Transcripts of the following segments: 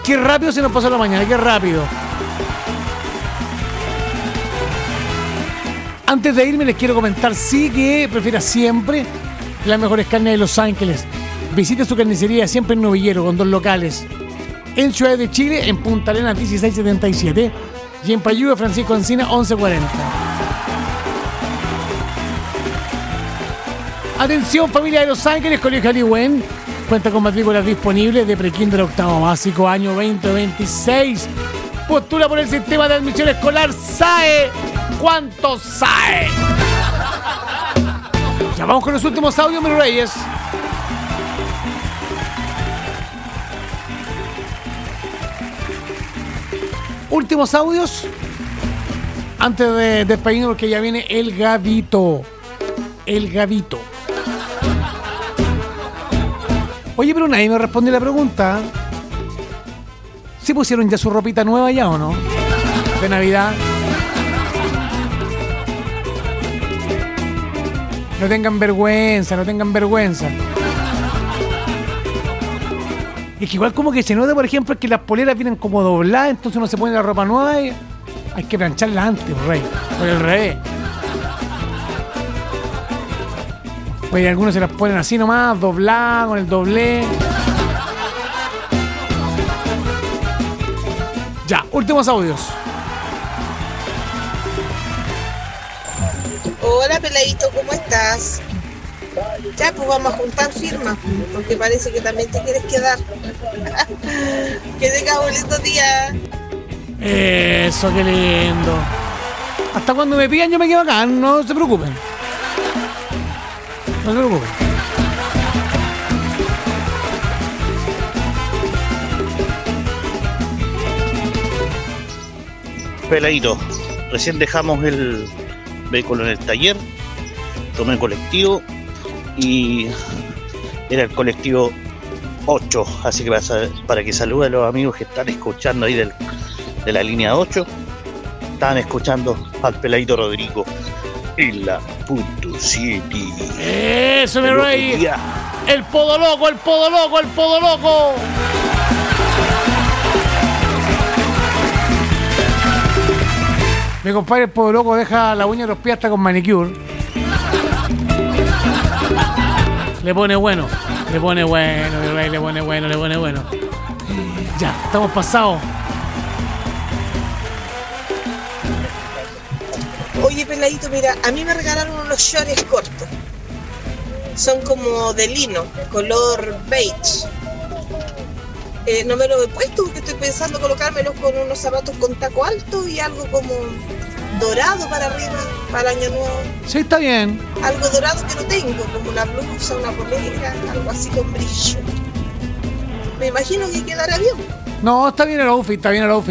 Qué rápido se nos pasó la mañana, qué rápido. Antes de irme les quiero comentar, sí, que prefiera siempre las mejores carnes de Los Ángeles. Visite su carnicería siempre en Novillero, con 2 locales. En Ciudad de Chile, en Punta Arenas 1677 y en Payúa Francisco Encina 1140. Atención, familia de Los Ángeles, Colegio Aliwen cuenta con matrículas disponibles de prekinder a octavo básico año 2026. Postula por el sistema de admisión escolar SAE. ¿Cuánto SAE? Ya vamos con los últimos audios, mis reyes. Últimos audios antes de despedirnos, porque ya viene el Gavito. El Gavito. Oye, pero nadie me responde la pregunta. ¿Sí pusieron ya su ropita nueva ya o no? De Navidad. No tengan vergüenza, no tengan vergüenza. Es que igual como que se nota, por ejemplo, que las poleras vienen como dobladas, entonces uno se pone la ropa nueva y hay que plancharla antes, rey. Por el revés. Pues algunos se las ponen así nomás, dobladas, con el doblez. Ya, últimos audios. Hola, peladito, ¿cómo estás? Ya, pues vamos a juntar firmas, porque parece que también te quieres quedar. Que tengas un lindo día. Eso, qué lindo. Hasta cuando me pidan yo me quedo acá, no se preocupen. No se preocupen. Peladito, recién dejamos el vehículo en el taller, tomé colectivo y era el colectivo 8, así que para que salude a los amigos que están escuchando ahí de la línea 8, estaban escuchando al Peladito Rodrigo en la Punto City. Eso, mi rey. El podo loco, el podo loco, el podo loco. Mi compadre el podo loco deja la uña de los pies hasta con manicure. Le pone bueno, mi rey, le pone bueno. Ya, estamos pasados. Oye, peladito, mira, a mí me regalaron unos shorts cortos. Son como de lino, color beige. No me lo he puesto porque estoy pensando colocármelos con unos zapatos con taco alto y algo como dorado para arriba, para el año nuevo. Sí, está bien. Algo dorado que no tengo, como una blusa, una polera, algo así con brillo. Me imagino que quedará bien. No, está bien el outfit,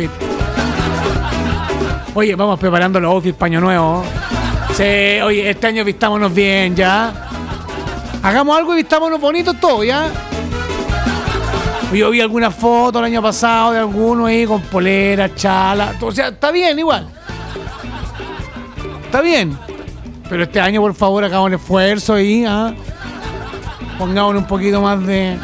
Oye, vamos preparando los outfits para año nuevo. Sí, oye, este año vistámonos bien, ¿ya? Hagamos algo y vistámonos bonitos todos, ¿ya? Yo vi algunas fotos el año pasado de algunos ahí con polera, chala. O sea, está bien igual. Está bien. Pero este año, por favor, hagamos el esfuerzo ahí, ¿ah? Pongámonos un poquito más de...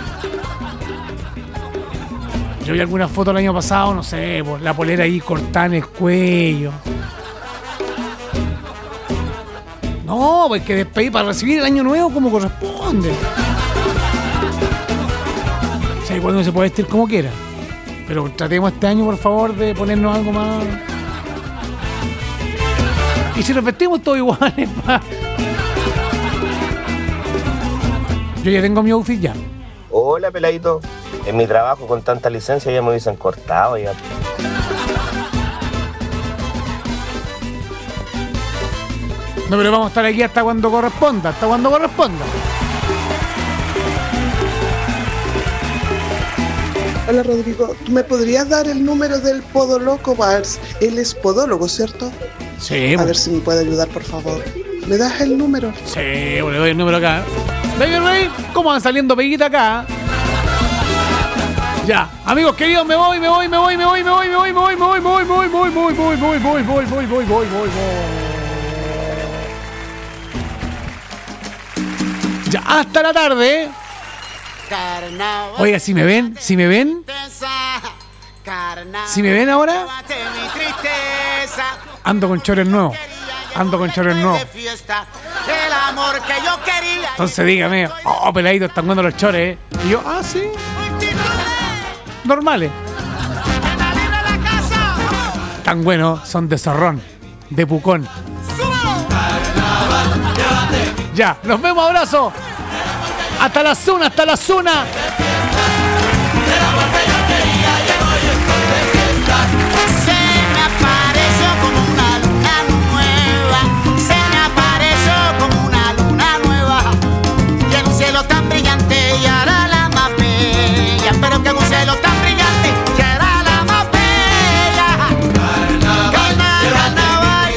Yo vi algunas fotos el año pasado, no sé, pues, la polera ahí cortada en el cuello. No, pues hay que despedir para recibir el año nuevo como corresponde. O sea, igual uno se puede vestir como quiera. Pero tratemos este año, por favor, de ponernos algo más. Y si nos vestimos todos iguales, pa. Yo ya tengo mi outfit ya. Hola, peladito. En mi trabajo con tanta licencia ya me hubiesen cortado ya. No, pero vamos a estar aquí hasta cuando corresponda, Hola, Rodrigo. ¿Tú me podrías dar el número del podólogo Bars? Él es podólogo, ¿cierto? Sí. A ver si me puede ayudar, por favor. ¿Me das el número? Sí, bueno, le doy el número acá. Baby Ray, ¿cómo van saliendo peguitas acá? Ya, amigos queridos, me voy. Ya, hasta la tarde. Oiga, si me ven, Si me ven ahora, ando con chores nuevos. Entonces dígame, peladito, están jugando los chores, Y yo, sí. Normales. Tan buenos, son de zorrón, de pucón. Ya, nos vemos, abrazo. Hasta la zona. Tan brillante y era la más bella, pero que un cielo tan brillante y era la más bella. Carnaval,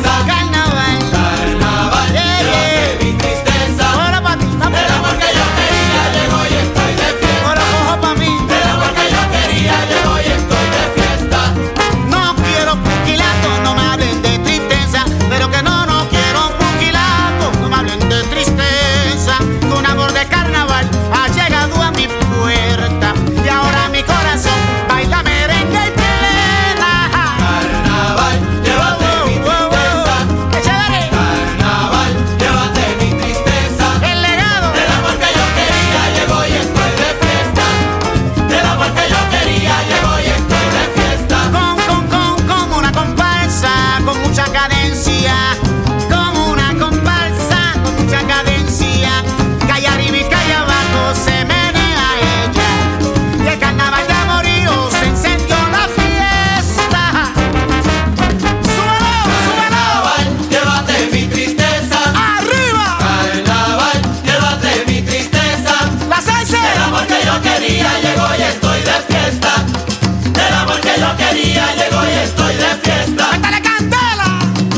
de mi tristeza. Ahora pa' ti, vamos. El amor que yo quería llegó y estoy de fiesta. Ahora cojo pa' mí. El amor que yo quería llegó y estoy de fiesta. No quiero puquilato, no me hablen de tristeza, pero que no quiero puquilato, no me hablen de tristeza. Un amor de carnaval ha llegado a mi puerta y ahora mi corazón baila merengue y plena. Carnaval, llévate mi tristeza. Carnaval, llévate mi tristeza. El legado del amor que yo quería llegó y estoy de fiesta. Del amor que yo quería llegó y estoy de fiesta. Con una comparsa con mucha cadencia. Con una comparsa con mucha cadencia. Calle arriba y calle abajo se menea ella. Y el carnaval de amorío se encendió la fiesta. ¡Súbelo! Carnaval, llévate mi tristeza. ¡Arriba! Carnaval, llévate mi tristeza. ¡La salsa! El amor que yo quería llegó y estoy de fiesta. El amor que yo quería llegó y estoy de fiesta. ¡Métale candela!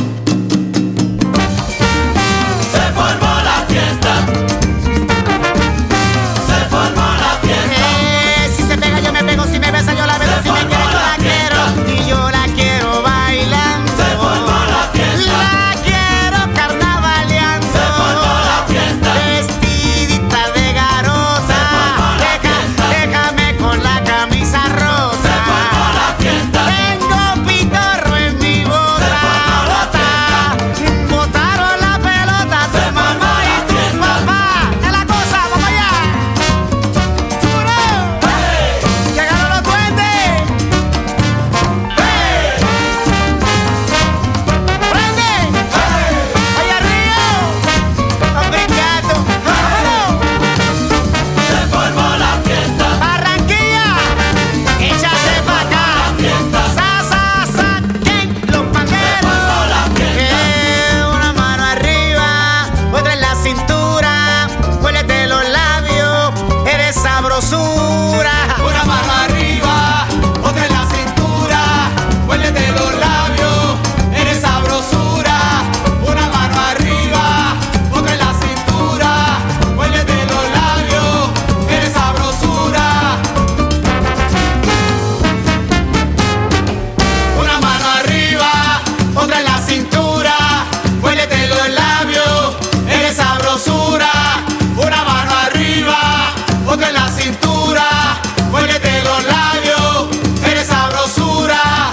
Se formó la fiesta. Si se pega yo me pego, si me besa yo la beso, si me quiere yo la quiero y yo la quiero bailando. Se formó la fiesta. La quiero carnavaleando. Se formó la fiesta. Vestidita de garota. Se formó la fiesta. Déjame con la camisa rosa. Se formó la fiesta. Tengo pitorro en mi bota. Se formó la fiesta. Botaron la pelota tu mamá y tu papá. Es la cosa, vamos allá. Llegaron los duendes. ¡Prende! ¡Allá arriba! ¡Están brincando! ¡Vámonos! Se formó la fiesta. ¡Barranquilla! ¡Échase pa' acá! ¡Saquen los panderos! Se formó la fiesta. Una mano arriba, otra en la cintura. Huélete los labios, eres sabrosura. Una mano arriba, otra en la cintura. Huélete los labios, eres sabrosura. Una mano arriba, otra en la cintura. Huélete los labios, eres sabrosura. Una mano arriba, otra en la cintura. Huélete los labios, eres sabrosura. Una mano arriba, otra en la cintura. Huélete los labios, eres sabrosura.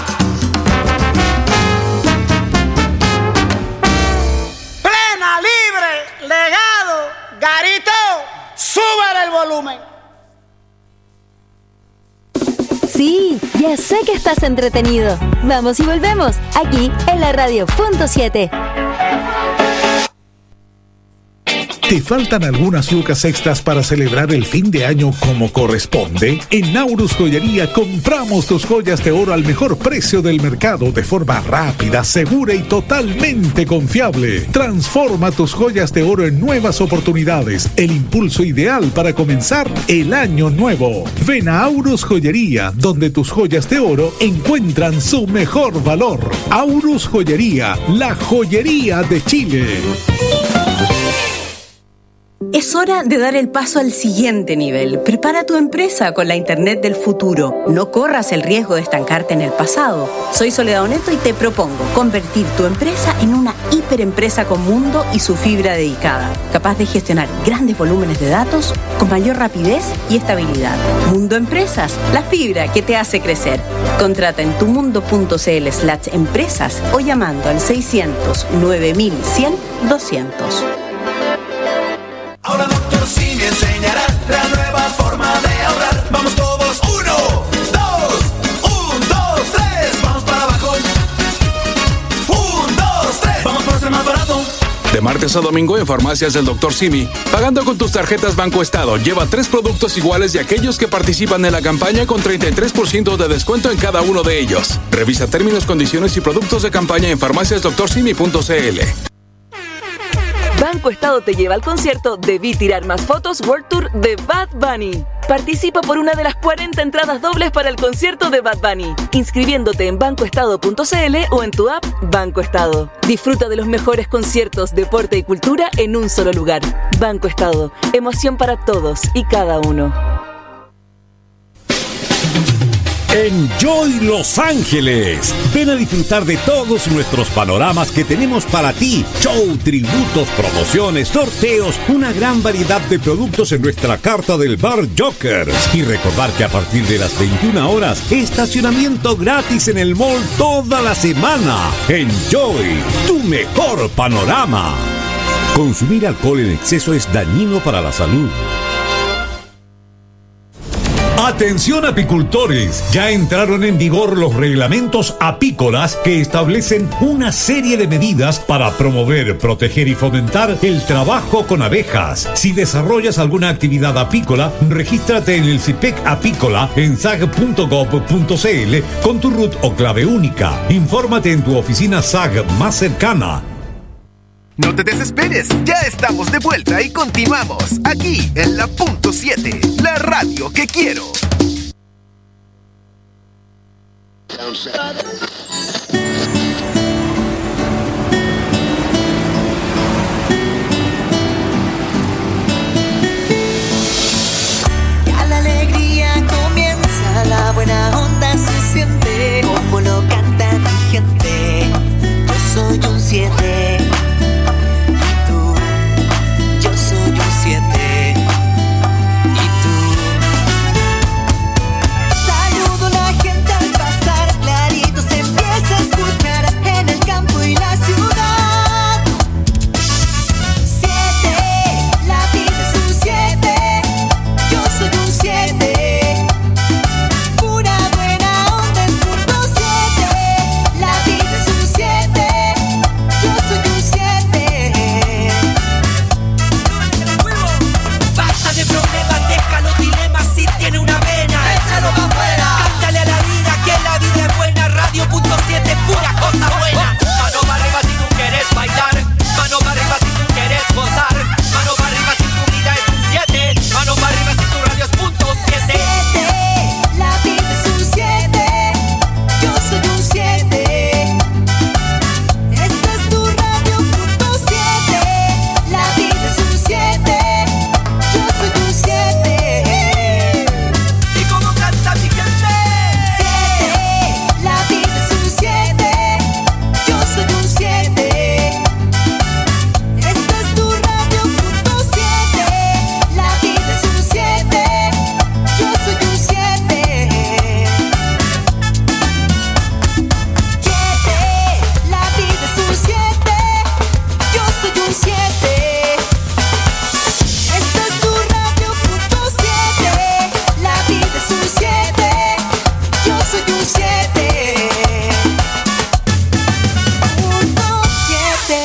Plena, libre, legado, Garito, súbele el volumen. Sí, ya sé que estás entretenido. Vamos y volvemos, aquí en la radio Punto 7. ¿Te faltan algunas lucas extras para celebrar el fin de año como corresponde? En Naurus Joyería compramos tus joyas de oro al mejor precio del mercado de forma rápida, segura y totalmente confiable. Transforma tus joyas de oro en nuevas oportunidades, el impulso ideal para comenzar el año nuevo. Ven a Aurus Joyería, donde tus joyas de oro encuentran su mejor valor. Aurus Joyería, la joyería de Chile. Es hora de dar el paso al siguiente nivel. Prepara tu empresa con la Internet del futuro. No corras el riesgo de estancarte en el pasado. Soy Soledad Oneto y te propongo convertir tu empresa en una hiperempresa con mundo y su fibra dedicada, capaz de gestionar grandes volúmenes de datos con mayor rapidez y estabilidad. Mundo Empresas, la fibra que te hace crecer. Contrata en tumundo.cl/empresas o llamando al 600 9100 200. Ahora Dr. Simi enseñará la nueva forma de ahorrar. Vamos todos, 1, 2, 3, vamos para abajo. 1, 2, 3, vamos por ser más barato. De martes a domingo en Farmacias del Dr. Simi, pagando con tus tarjetas Banco Estado, lleva 3 productos iguales de aquellos que participan en la campaña con 33% de descuento en cada uno de ellos. Revisa términos, condiciones y productos de campaña en farmaciasdoctorsimi.cl. Banco Estado te lleva al concierto Debí Tirar Más Fotos World Tour de Bad Bunny. Participa por una de las 40 entradas dobles para el concierto de Bad Bunny, inscribiéndote en bancoestado.cl o en tu app Banco Estado. Disfruta de los mejores conciertos, deporte y cultura en un solo lugar. Banco Estado, emoción para todos y cada uno. Enjoy Los Ángeles. Ven a disfrutar de todos nuestros panoramas que tenemos para ti. Show, tributos, promociones, sorteos, una gran variedad de productos en nuestra carta del Bar Jokers. Y recordar que a partir de las 21 horas, estacionamiento gratis en el mall toda la semana. Enjoy, tu mejor panorama. Consumir alcohol en exceso es dañino para la salud. Atención apicultores, ya entraron en vigor los reglamentos apícolas que establecen una serie de medidas para promover, proteger y fomentar el trabajo con abejas. Si desarrollas alguna actividad apícola, regístrate en el CIPEC Apícola en sag.gov.cl con tu RUT o clave única. Infórmate en tu oficina SAG más cercana. No te desesperes, ya estamos de vuelta y continuamos aquí en la Punto 7, la radio que quiero. Ya la alegría comienza, la buena onda se siente, como lo canta mi gente. Yo soy un 7. Saludo a la gente al pasar, clarito se empieza a escuchar en el campo y la ciudad. 7, la vida es un 7, yo soy un 7. Pura buena onda es punto 7, la vida es un 7, yo soy un 7. Basta de problemas, deja los dilemas, si tiene una vena, échalo pa' afuera. Cántale a la vida que la vida es buena. Radio.7, pura cosa buena. Mano para arriba si tú quieres bailar, mano para arriba si tú quieres gozar, mano para arriba si tu vida es un 7, mano para arriba si tu radio es punto 7. 7, la vida es un 7, yo soy un 7. Esta es tu radio punto 7, la vida es un 7, yo soy un 7. ¿Y cómo canta mi gente? 7, la vida es un 7, yo soy un 7. Esta es tu radio punto 7, la vida es un 7, yo soy un 7. 7, la vida es un 7, yo soy un 7. Esta es tu radio punto 7, la vida es un 7, yo soy un 7. Punto 7.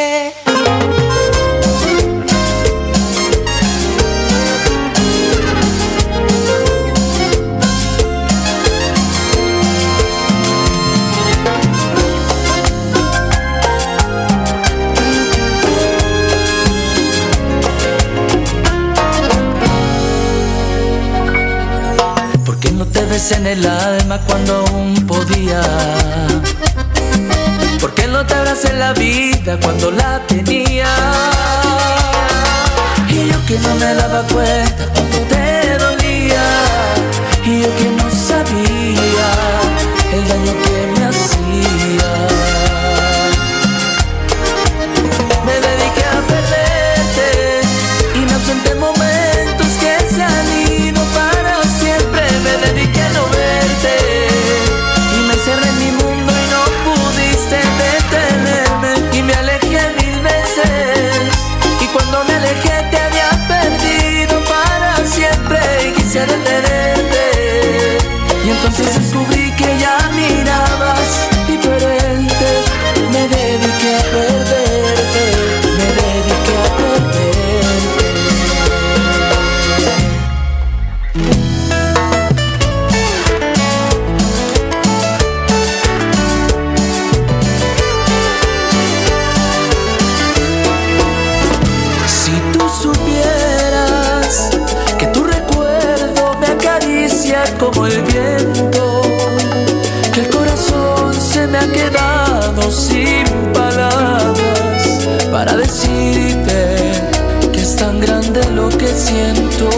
¿Por qué no te ves en el alma cuando aún podía? ¿Por qué no te abracé en la vida cuando la tenía? Y Y yo que no me daba cuenta cuánto te dolía, y yo que no sabía el daño que me hacía. Me dediqué a perderte y me ausenté en momentos que se han ido para siempre. Me dediqué a no verte y me encerré en mi mundo y no pudiste detenerme. Y me alejé 1000 veces y cuando me alejé te había perdido para siempre. Y quise detenerte y entonces descubrí que ya mirabas diferente. Me dediqué a perderte, me dediqué a perderte. Si tú supieras que tu recuerdo me acaricia como el viento, que el corazón se me ha quedado sin palabras para decirte que es tan grande lo que siento.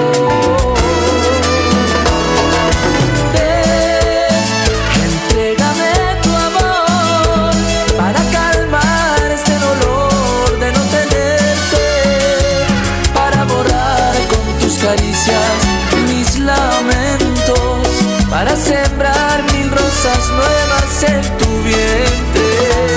Entrégame tu amor para calmar este dolor de no tenerte, para borrar con tus caricias mis lamentos, para sembrar 1000 rosas nuevas en tu vientre.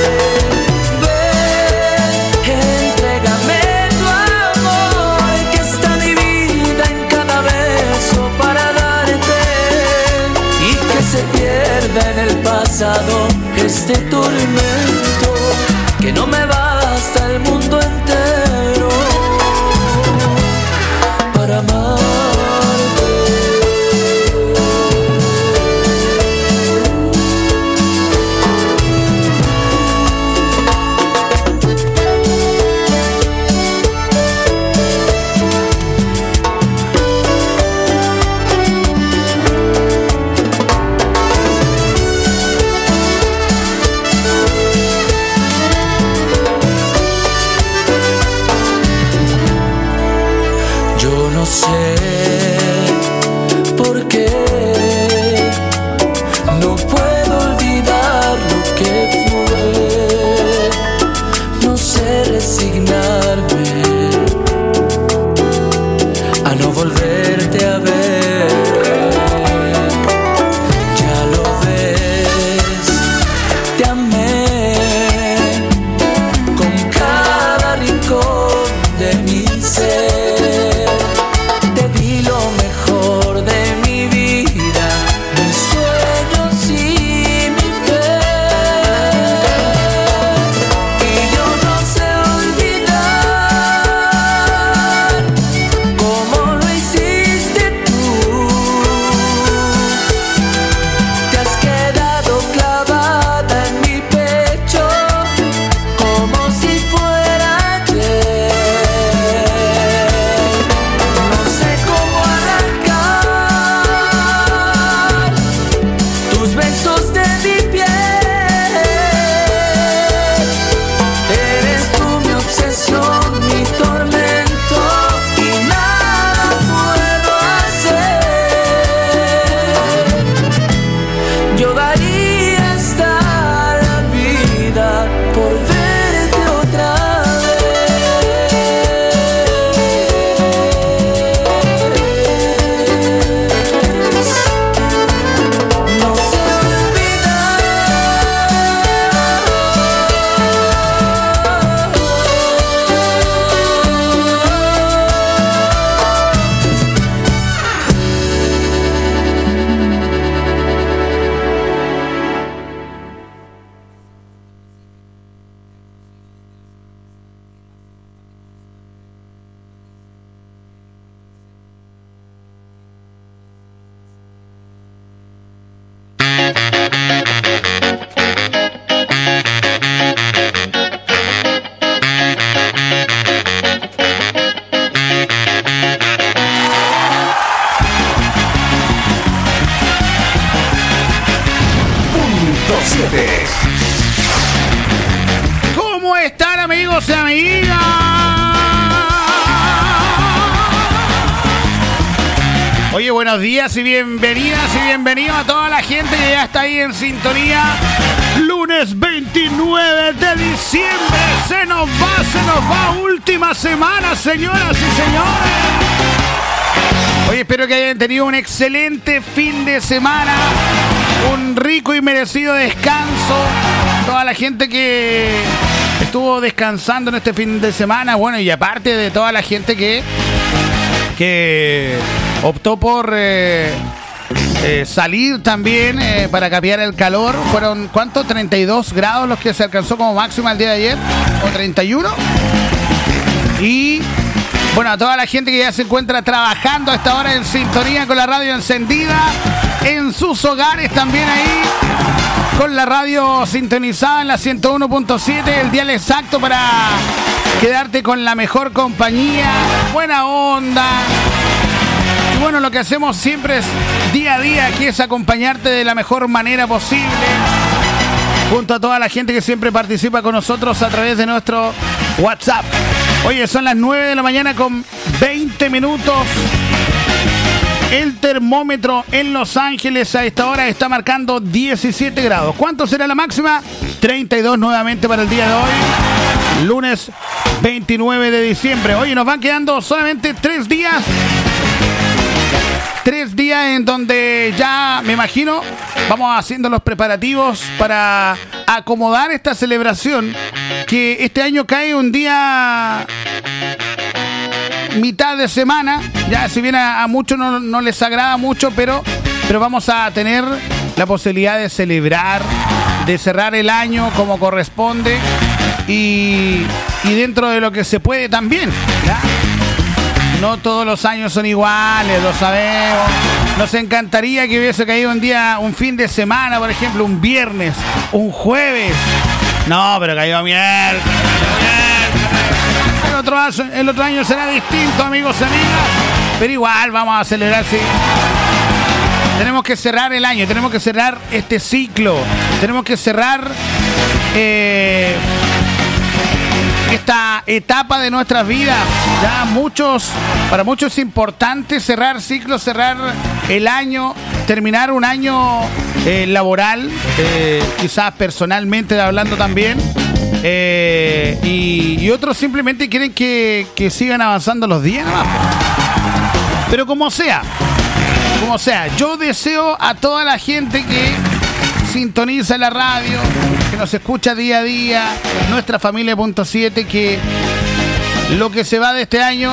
Ven, entrégame tu amor, que está mi vida en cada beso para darte, y que se pierda en el pasado este tormento, que no me basta el mundo entero para amarte. Yo no sé por qué no puedo olvidar lo que fue. No sé resignarme a no volverte a ver. Ya lo ves, te amé con cada rincón de mi ser. ¿Cómo están, amigos y amigas? Oye, buenos días y bienvenidas y bienvenidos a toda la gente que ya está ahí en sintonía. Lunes 29 de diciembre. Se nos va. Última semana, señoras y señores. Oye, espero que hayan tenido un excelente fin de semana. Un rico y merecido descanso. Toda la gente que estuvo descansando en este fin de semana. Bueno, y aparte de toda la gente que optó por salir también para capear el calor. Fueron, ¿cuánto? 32 grados los que se alcanzó como máxima el día de ayer. ¿O 31? Y bueno, a toda la gente que ya se encuentra trabajando a esta hora en sintonía con la radio encendida. En sus hogares también ahí. Con la radio sintonizada en la 101.7. El dial exacto para quedarte con la mejor compañía. Buena onda. Y bueno, lo que hacemos siempre es día a día, aquí es acompañarte de la mejor manera posible, junto a toda la gente que siempre participa con nosotros a través de nuestro WhatsApp. Oye, son las 9 de la mañana con 20 minutos. El termómetro en Los Ángeles a esta hora está marcando 17 grados. ¿Cuánto será la máxima? 32 nuevamente para el día de hoy. Lunes 29 de diciembre. Oye, nos van quedando solamente 3 días. 3 días en donde ya, me imagino, vamos haciendo los preparativos para acomodar esta celebración, que este año cae un día mitad de semana. Ya, si bien a muchos no les agrada mucho, pero vamos a tener la posibilidad de celebrar, de cerrar el año como corresponde y dentro de lo que se puede también, ¿ya? No todos los años son iguales, lo sabemos. Nos encantaría que hubiese caído un fin de semana, por ejemplo, un viernes, un jueves. No, pero cayó miércoles. El otro año será distinto, amigos y amigas. Pero igual vamos a celebrar, sí. Tenemos que cerrar el año, tenemos que cerrar este ciclo. Tenemos que cerrar esta etapa de nuestras vidas. Ya para muchos es importante cerrar ciclos, cerrar el año, terminar un año laboral, quizás personalmente hablando también. Y otros simplemente quieren que sigan avanzando los días nada más. Pero como sea, yo deseo a toda la gente que sintoniza la radio, que nos escucha día a día, nuestra familia .7, que lo que se va de este año,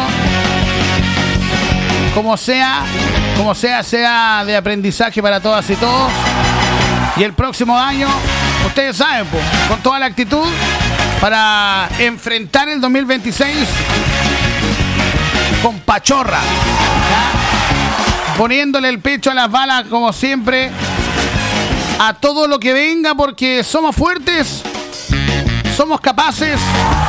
como sea de aprendizaje para todas y todos. Y el próximo año, ustedes saben, con toda la actitud para enfrentar el 2026 con pachorra, ¿ya? Poniéndole el pecho a las balas como siempre, a todo lo que venga, porque somos fuertes, somos capaces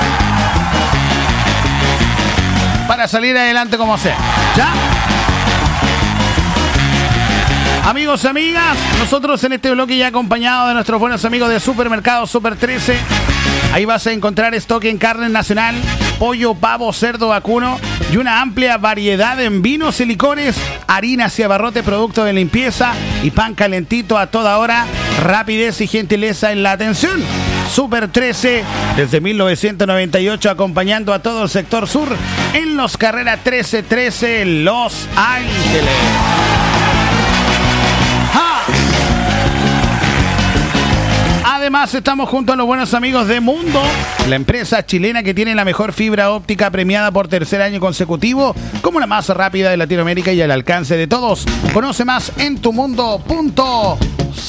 para salir adelante como sea, ¿ya? Amigos y amigas, nosotros en este bloque ya acompañados de nuestros buenos amigos de Supermercado Super 13. Ahí vas a encontrar stock en carne nacional, pollo, pavo, cerdo, vacuno y una amplia variedad en vinos y licores, harinas y abarrotes, productos de limpieza y pan calentito a toda hora. Rapidez y gentileza en la atención. Super 13, desde 1998, acompañando a todo el sector sur en Los Carreras 1313, Los Ángeles. Además, estamos junto a los buenos amigos de Mundo, la empresa chilena que tiene la mejor fibra óptica, premiada por tercer año consecutivo como la más rápida de Latinoamérica y al alcance de todos. Conoce más en tumundo.cl.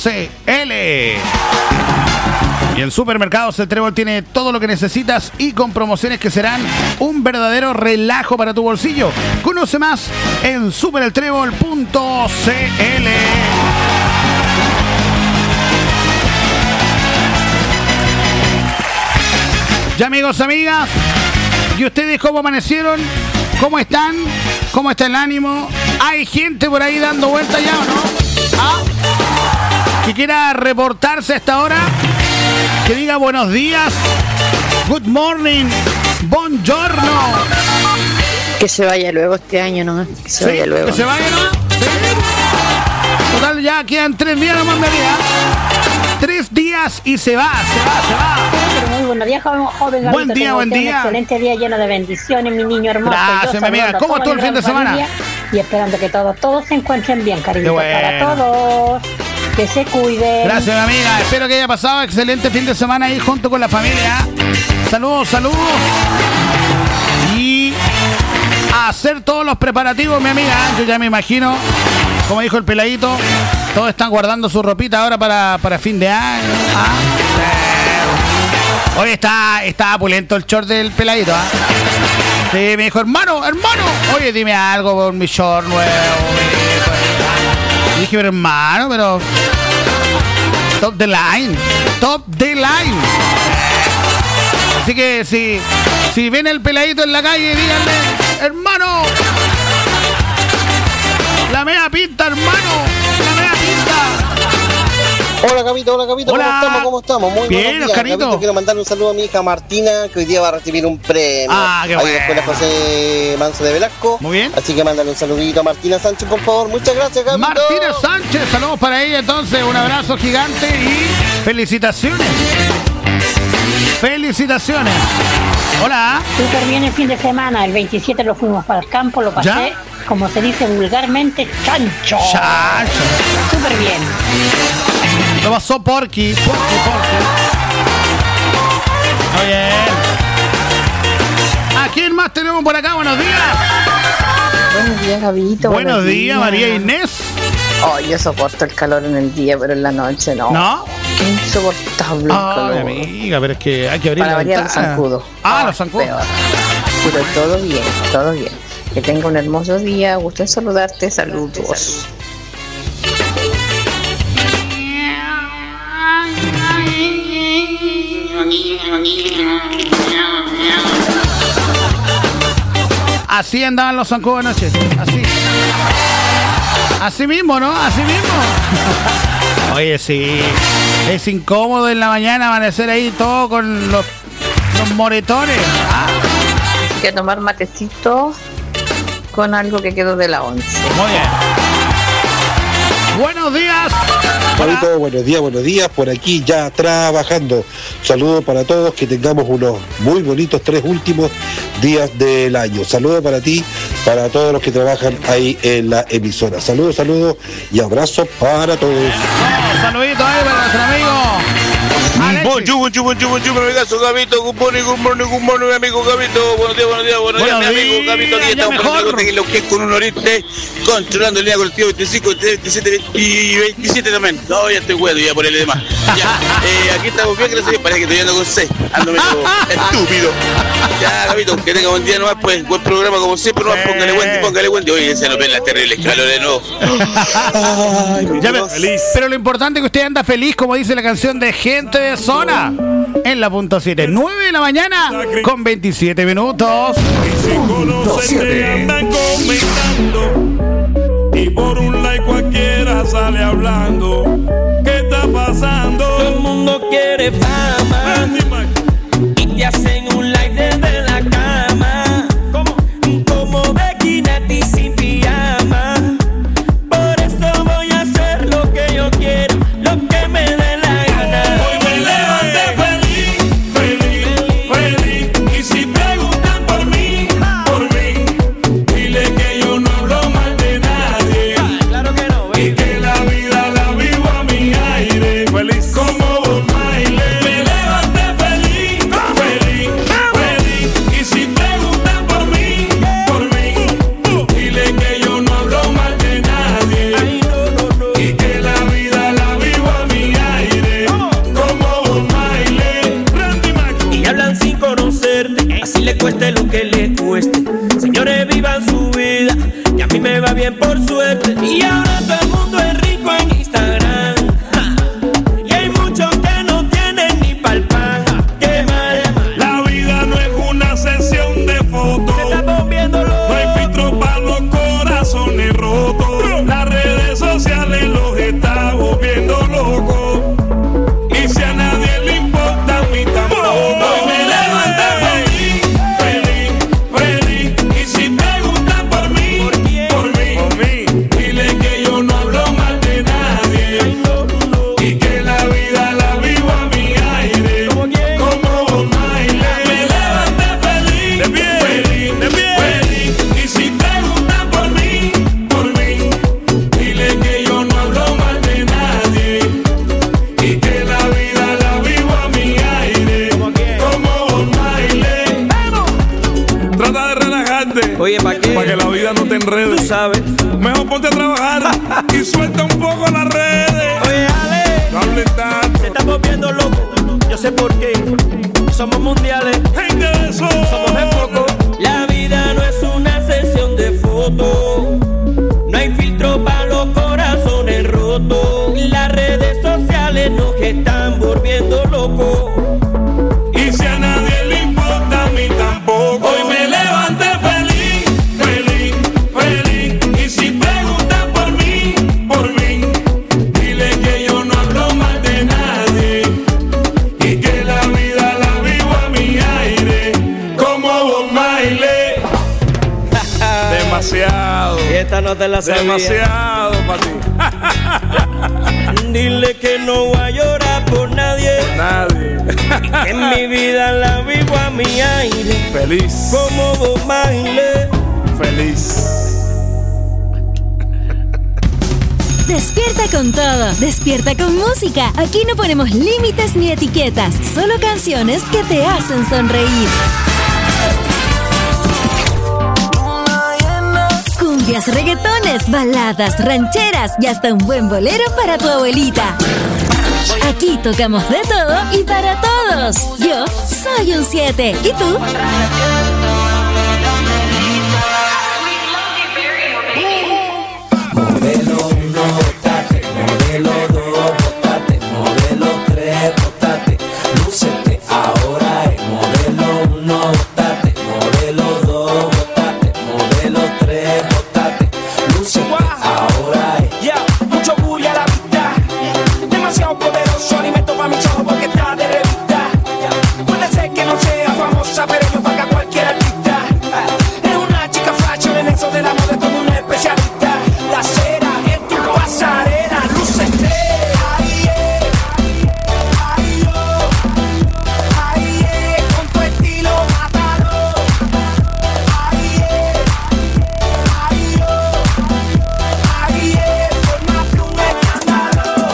Y en Supermercados El Trébol tiene todo lo que necesitas y con promociones que serán un verdadero relajo para tu bolsillo. Conoce más en supereltrébol.cl. Ya, amigos, amigas, ¿y ustedes cómo amanecieron? ¿Cómo están? ¿Cómo está el ánimo? ¿Hay gente por ahí dando vuelta ya o no? ¿Ah? ¿Que quiera reportarse a esta hora? Que diga buenos días, good morning, buongiorno. Que se vaya luego este año, ¿no? Que se vaya luego. Que se vaya, ¿no? Sí. Total, ya quedan 3 días nomás, María. 3 días y se va. Pero muy buenos días, joven. Buen día. Un excelente día lleno de bendiciones, mi niño hermoso. Gracias, mi amiga. ¿Cómo estuvo el fin de semana? Y esperando que todos se encuentren bien, cariño. Bueno. Para todos. Que se cuiden. Gracias, mi amiga. Espero que haya pasado excelente fin de semana ahí junto con la familia. Saludos. Y a hacer todos los preparativos, mi amiga. Yo ya me imagino, como dijo el peladito, todos están guardando su ropita ahora para fin de año. Hoy está opulento el short del peladito. Sí, me dijo, hermano, oye, dime algo por mi short nuevo. Y dije, pero hermano, top the line. Así que si ven el peladito en la calle, díganle, hermano, la mea pinta, hermano, la mea pinta. Hola, Capito, ¿cómo estamos? Muy bien, buenos días, Oscarito. Quiero mandarle un saludo a mi hija Martina, que hoy día va a recibir un premio. Qué bueno. Ahí después la José Manso de Velasco. Muy bien. Así que mándale un saludito a Martina Sánchez, por favor. Muchas gracias, Capito. Martina Sánchez, saludos para ella entonces, un abrazo gigante y felicitaciones. Hola. Súper bien el fin de semana. El 27 lo fuimos para el campo, lo pasé, ¿ya? Como se dice vulgarmente, chancho. Súper bien. Lo pasó Porky. Muy bien. ¿A quién más tenemos por acá? Buenos días. Buenos días, Gabito. Buenos días, María Inés. Oh, yo soporto el calor en el día, pero en la noche no. ¿No? Qué insoportable el calor. Amiga, pero es que hay que abrir para la variar ventana. los zancudos. Los zancudos. Peor. Pero todo bien. Que tenga un hermoso día. Gusto en saludarte. Saludos. Así andaban los zancudos anoche. Así mismo, ¿no? Así mismo. Oye, sí. Es incómodo en la mañana amanecer ahí todo con los moretones. Hay que tomar matecito con algo que quedó de la 11. Muy bien. Buenos días. Capito, buenos días, por aquí ya trabajando. Saludos para todos, que tengamos unos muy bonitos 3 últimos días del año. Saludos para ti, para todos los que trabajan ahí en la emisora. Saludos y abrazos para todos. Saludito ahí para nuestro amigo. Bonjour, mi amigazo Gabito, good morning, mi amigo Gabito, buenos días, mi amigo Gabito, aquí estamos con lo que es con un oriente, controlando el línea colectiva 25, 27 y 27 también. No, ya estoy bueno, ya ponerle de más. Ya, aquí estamos bien, gracias a Dios, parece que estoy andando con 6, ando medio estúpido. Ya, Gabito, que tenga buen día nomás, pues, buen programa como siempre, nomás, póngale Wendy. Oye, se nos ven las terribles calores, ¿no? Pero lo importante es que usted anda feliz, como dice la canción de Gente de Zona. En la punto 7, 9 de la mañana con 27 minutos. Punto 7. Andan comentando y por un like cualquiera sale hablando. ¿Qué está pasando? Todo el mundo quiere fama y te hacen un like desde la cama. Como Becky sin pijama. Por eso voy a hacer lo que yo quiero, lo que me dé la gana. Hoy me levanté feliz. Y si preguntan por mí, dile que yo no hablo mal de nadie. Claro que no, y que la vida la vivo a mi aire. Feliz como Bob Marley. Me vida no te enredes. Tú sabes. Mejor ponte a trabajar y suelta un poco las redes. Oye, Ale, no hables tanto. Se está volviendo loco. Yo sé por qué. Somos mundiales. Somos de foco. La vida no es una sesión de fotos. No hay filtro para los corazones rotos. Las redes sociales nos están volviendo locos. Y si a nadie le importa, a mí tampoco. Hoy me levanté feliz, feliz, feliz. Y si preguntan por mí, dile que yo no hablo mal de nadie. Y que la vida la vivo a mi aire, como Bob Marley. Demasiado. Y esta no te la sabía. Demasiado para ti. Dile que no voy a llorar por nadie. Nadie. Que en mi vida la vivo a mi aire. Feliz. Como Bob Marley. Feliz. Despierta con todo, despierta con música. Aquí no ponemos límites ni etiquetas, solo canciones que te hacen sonreír. Cumbias, reggaetones, baladas, rancheras y hasta un buen bolero para tu abuelita. Aquí tocamos de todo y para todos. Yo soy un 7. ¿Y tú? Modelo 1, bótate. Modelo 2, bótate. Modelo 3, bótate. Lúcete ahora es modelo 1, bótate. Modelo 2, bótate. Modelo 3, bótate. Lúcete ahora es. Ya, mucho bully a la vista. Demasiado poderoso, alimento para mis ojos porque está de revista. Puede ser que no sea famosa, pero yo paga cualquier artista. Es una chica fashion en eso de la moda, es como una especialista. La cera en tu pasarela, lúcete. Con tu estilo mátalo. Formate un escándalo.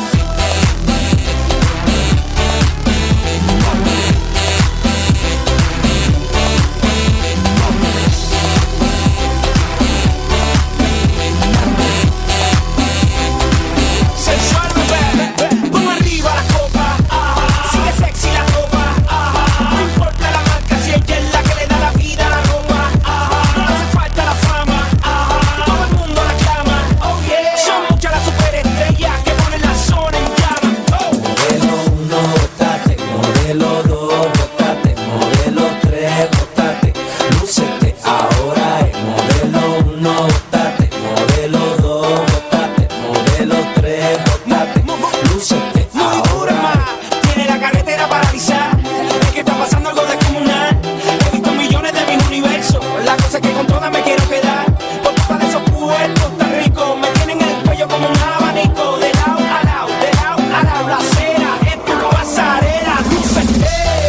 Sensual, bebé, pon arriba la copa, sigue sexy la ropa, no importa la marca si ella es la que le da la vida a la ropa, no le hace falta la fama, todo el mundo la clama, son muchas las superestrellas que ponen la zona en llamas. Modelo 1, bótate. Modelo 2, bótate. Modelo 3, bótate. Lúcete ahora es modelo 1, bótate. Modelo 2, bótate. Modelo 3, bótate. Lúcete ahora. Tiene la carretera paralizada, es que está pasando algo descomunal. He visto millones de mis universos, la cosa es que con todas me quiero quedar. Por culpa de esos cuerpos tan ricos, me tienen el cuello como un abanico. De lado a lado, de lado a lado, la cera es tu pasarela, lúcete.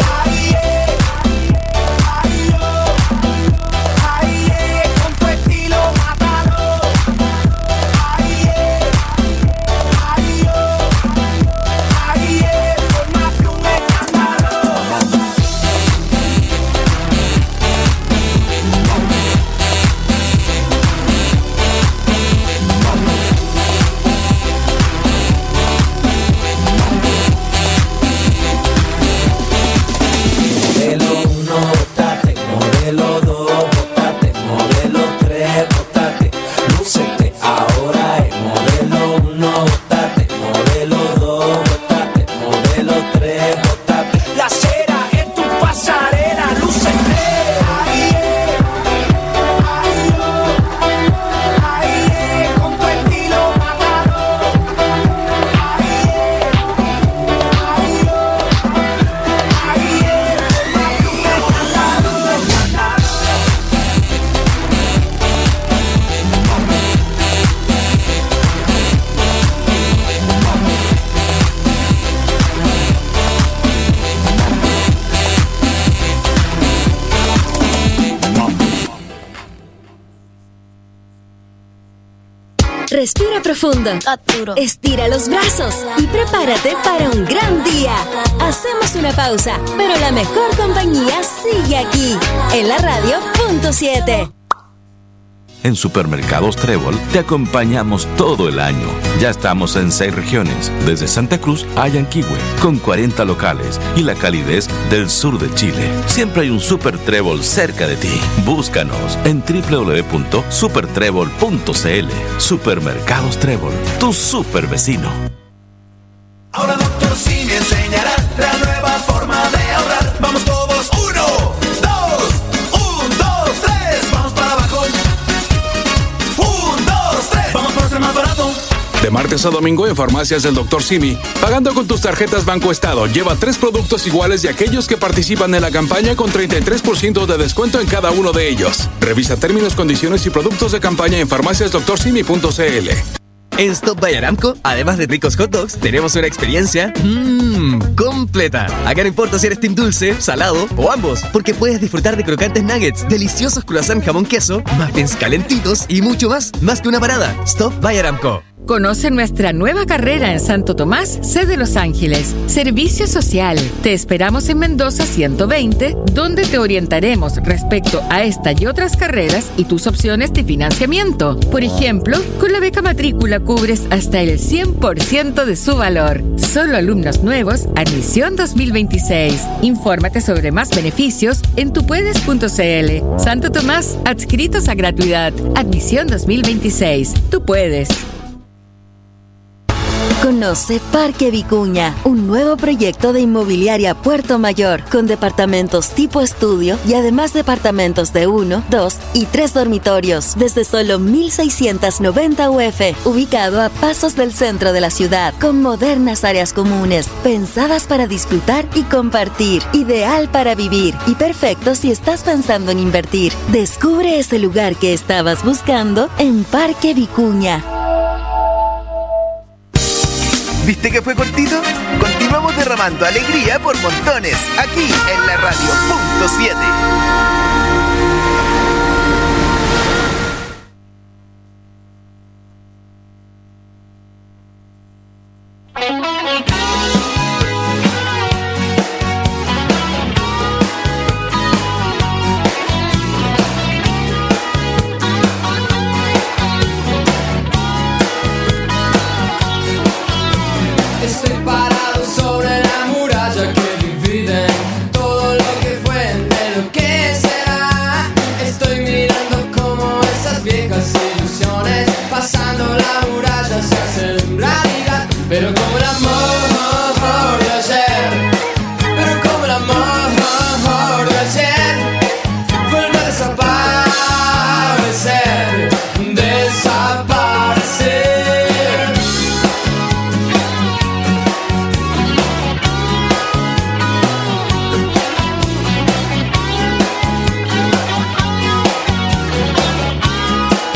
Con tu estilo mátalo. Formate un escándalo. Modelo 1, bótate. Modelo 2, bótate. Modelo 3, bótate. Lúcete ahora es modelo 1, bótate. Modelo 2, bótate. Modelo 3, bótate. La cera es tu pasarela, lúcete. Con tu estilo mátalo. Respira profundo. Estira los brazos y prepárate para un gran día. Hacemos una pausa, pero la mejor compañía sigue aquí, en la radio .7. En Supermercados Trébol te acompañamos todo el año. Ya estamos en 6 regiones, desde Santa Cruz a Yanquihue, con 40 locales y la calidez del sur de Chile. Siempre hay un Super Trébol cerca de ti. Búscanos en www.supertrébol.cl. Supermercados Trébol, tu super vecino. Ahora Dr. Simi enseñará la nueva forma de ahorrar. Vamos todos, 1, 2, 1, 2, 3. Vamos para abajo. 1, 2, 3. Vamos por ser más barato. De martes a domingo en farmacias del Dr. Simi. Pagando con tus tarjetas Banco Estado, lleva 3 productos iguales de aquellos que participan en la campaña con 33% de descuento en cada uno de ellos. Revisa términos, condiciones y productos de campaña en farmaciasdoctorsimi.cl. En Stop by Aramco, además de ricos hot dogs, tenemos una experiencia completa. Acá no importa si eres team dulce, salado o ambos, porque puedes disfrutar de crocantes nuggets, deliciosos croissant jamón queso, muffins calentitos y mucho más que una parada. Stop by Aramco. Conoce nuestra nueva carrera en Santo Tomás, sede Los Ángeles. Servicio social. Te esperamos en Mendoza 120, donde te orientaremos respecto a esta y otras carreras y tus opciones de financiamiento. Por ejemplo, con la beca matrícula cubres hasta el 100% de su valor. Solo alumnos nuevos, admisión 2026. Infórmate sobre más beneficios en tupuedes.cl. Santo Tomás, adscritos a gratuidad. Admisión 2026. Tú puedes. Conoce Parque Vicuña, un nuevo proyecto de inmobiliaria Puerto Mayor, con departamentos tipo estudio y además departamentos de 1, 2 y 3 dormitorios, desde solo 1.690 UF, ubicado a pasos del centro de la ciudad, con modernas áreas comunes, pensadas para disfrutar y compartir, ideal para vivir y perfecto si estás pensando en invertir. Descubre ese lugar que estabas buscando en Parque Vicuña. ¿Viste que fue cortito? Continuamos derramando alegría por montones, aquí en la radio punto 7. Estoy parado sobre la muralla que divide todo lo que fue de lo que será. Estoy mirando como esas viejas ilusiones, pasando la muralla se hacen realidad. Pero como el amor de ayer, pero como el amor de ayer, vuelve a desaparecer, desaparecer.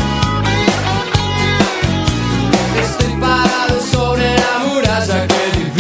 Estoy parado sobre la muralla que divide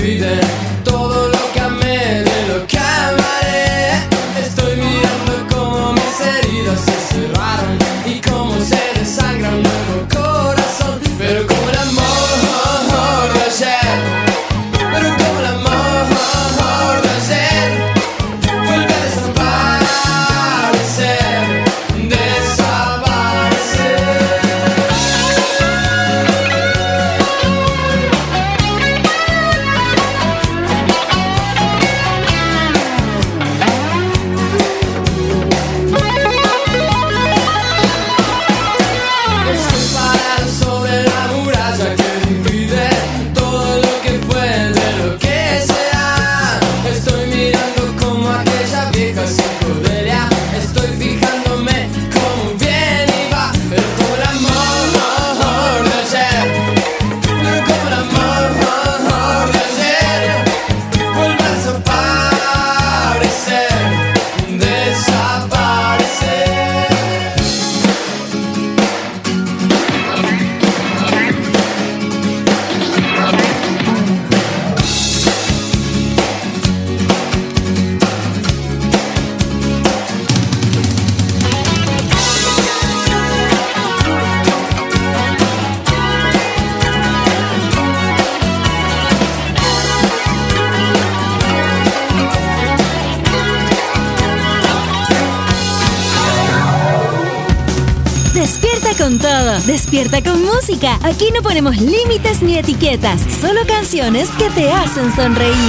con todo. Despierta con música. Aquí no ponemos límites ni etiquetas, solo canciones que te hacen sonreír.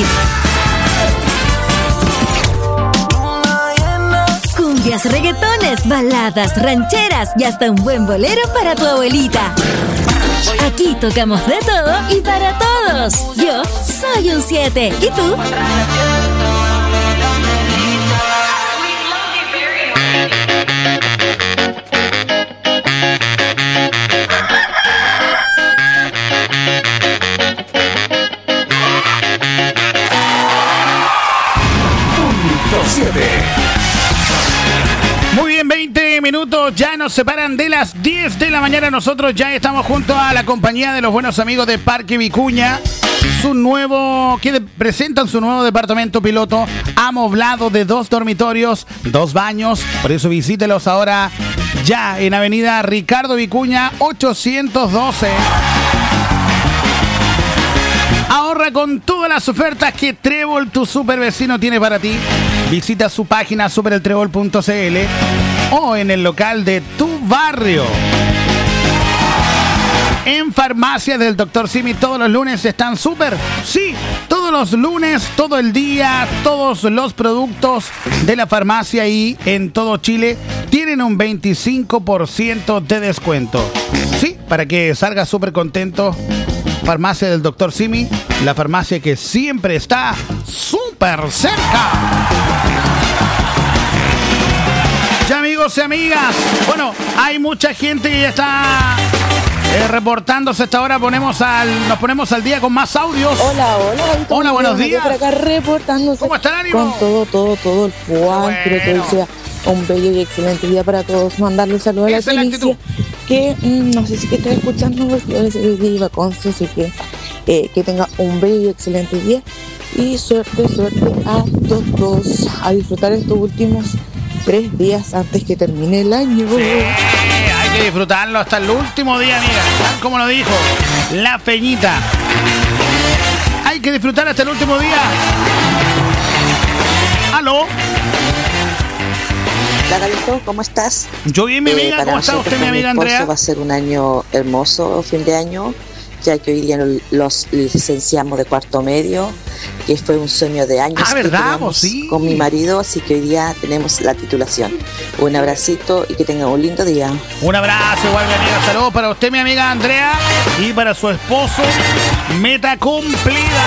Cumbias, reggaetones, baladas, rancheras y hasta un buen bolero para tu abuelita. Aquí tocamos de todo y para todos. Yo soy un 7. ¿Y tú? Muy bien, 20 minutos ya nos separan de las 10 de la mañana. Nosotros ya estamos junto a la compañía de los buenos amigos de Parque Vicuña. Presentan su nuevo departamento piloto amoblado de 2 dormitorios, 2 baños. Por eso visítelos ahora ya en Avenida Ricardo Vicuña 812. Ahorra con todas las ofertas que Trébol, tu super vecino, tiene para ti. Visita su página supereltrébol.cl o en el local de tu barrio. En Farmacias del Dr. Simi todos los lunes están súper. Sí, todos los lunes, todo el día, todos los productos de la farmacia y en todo Chile tienen un 25% de descuento. Sí, para que salga súper contento. Farmacia del Dr. Simi, la farmacia que siempre está súper cerca. Ya, amigos y amigas, bueno, hay mucha gente que ya está reportándose hasta ahora. Nos ponemos al día con más audios. Hola, buenos días. Por acá reportándose. ¿Cómo está el ánimo? Con todo el Juan. Creo que hoy sea un bello y excelente día para todos. Mandarle saludos a la Felicia, que no sé si que está escuchando, porque hoy iba con su, así que tenga un bello y excelente día. Y suerte a todos a disfrutar estos últimos 3 días antes que termine el año. Sí, hay que disfrutarlo hasta el último día, amiga. Tal como lo dijo la Feñita. Hay que disfrutar hasta el último día. ¿Aló? Hola, Galito, ¿cómo estás? Yo bien, mi amiga. ¿Cómo está usted, mi amiga Andrea? Va a ser un año hermoso, fin de año, ya que hoy día los licenciamos de cuarto medio, que fue un sueño de años ¿verdad? Sí. Con mi marido, así que hoy día tenemos la titulación. Un abracito y que tenga un lindo día. Un abrazo, igual, mi amiga. Saludos para usted, mi amiga Andrea, y para su esposo. Meta cumplida.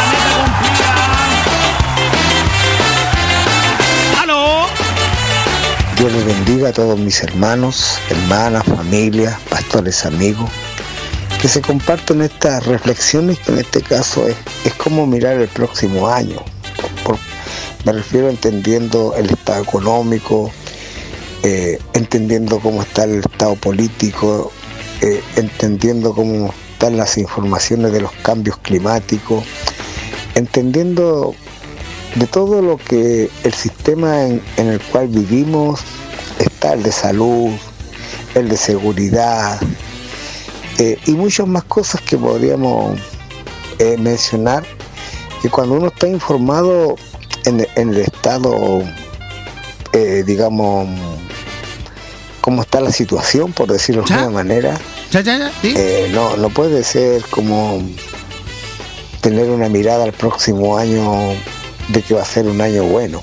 ¡Aló! Dios les bendiga a todos mis hermanos, hermanas, familias, pastores, amigos, que se comparten estas reflexiones, que en este caso es como mirar el próximo año. Me refiero entendiendo el estado económico, entendiendo cómo está el estado político, entendiendo cómo están las informaciones de los cambios climáticos, entendiendo de todo lo que el sistema en el cual vivimos está, el de salud, el de seguridad, y muchas más cosas que podríamos mencionar, que cuando uno está informado en el estado, digamos, cómo está la situación, por decirlo de alguna manera, ¿Sí? No puede ser como tener una mirada al próximo año de que va a ser un año bueno.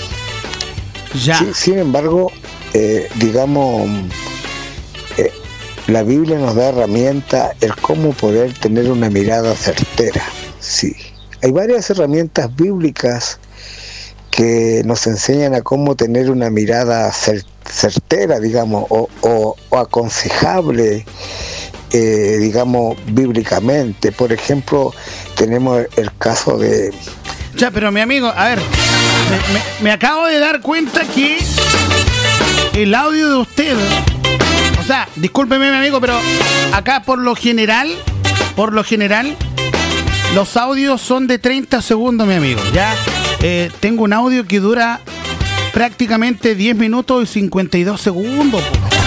Sin embargo, digamos, la Biblia nos da herramientas el cómo poder tener una mirada certera. Sí, hay varias herramientas bíblicas que nos enseñan a cómo tener una mirada certera, digamos, o aconsejable, digamos, bíblicamente. Por ejemplo, tenemos el caso de... Ya, pero mi amigo, a ver, me acabo de dar cuenta que el audio de usted, o sea, discúlpeme, mi amigo, pero acá por lo general, los audios son de 30 segundos, mi amigo. Ya tengo un audio que dura prácticamente 10 minutos y 52 segundos.